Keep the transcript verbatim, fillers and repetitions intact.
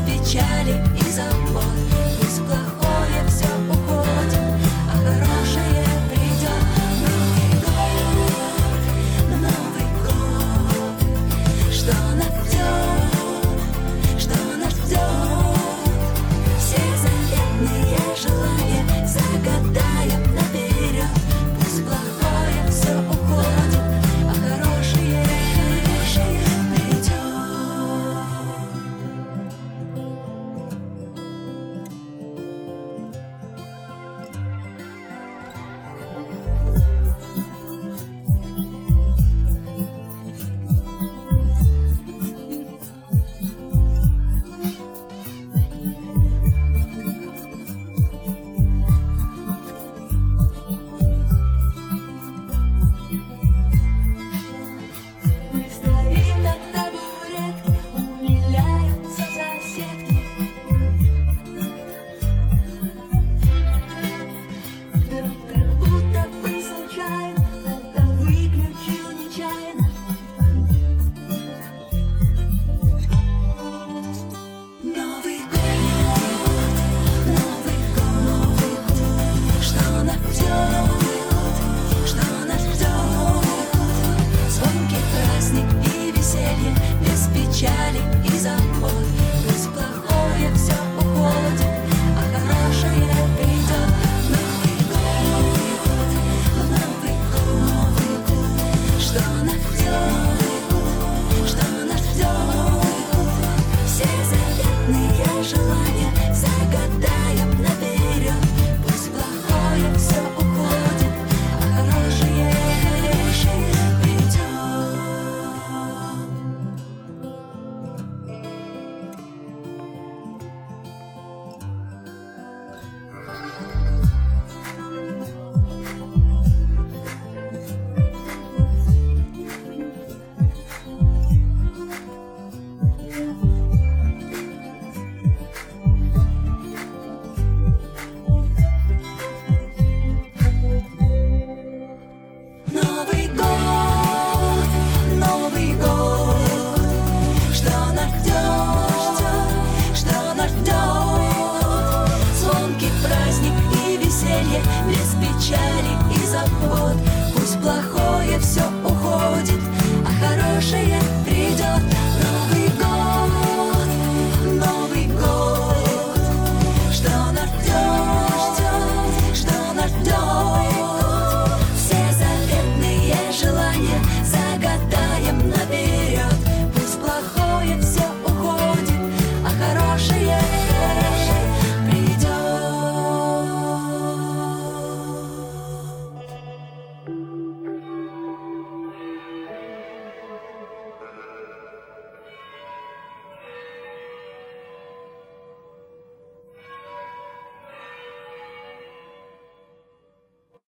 печали и забот. Пусть плохое все уходит, а хорошее придет. Новый год, Новый год, что нас ждет, что нас ждет. Все заветные желания загадаем наперед. Пусть плохое все уходит, а хорошее, хорошее придет. Мы стоим на табуретке, умиляются соседки. Как будто бы случайно кто-то выключил нечаянно. Новый год, Новый год, что нас ждет, что нас ждет. Звонкий праздник и веселье, без печали и забот. Пусть плохое все уходит, а хорошее придет. Новый год, Новый год, что нас ждет, что нас ждет. Все заветные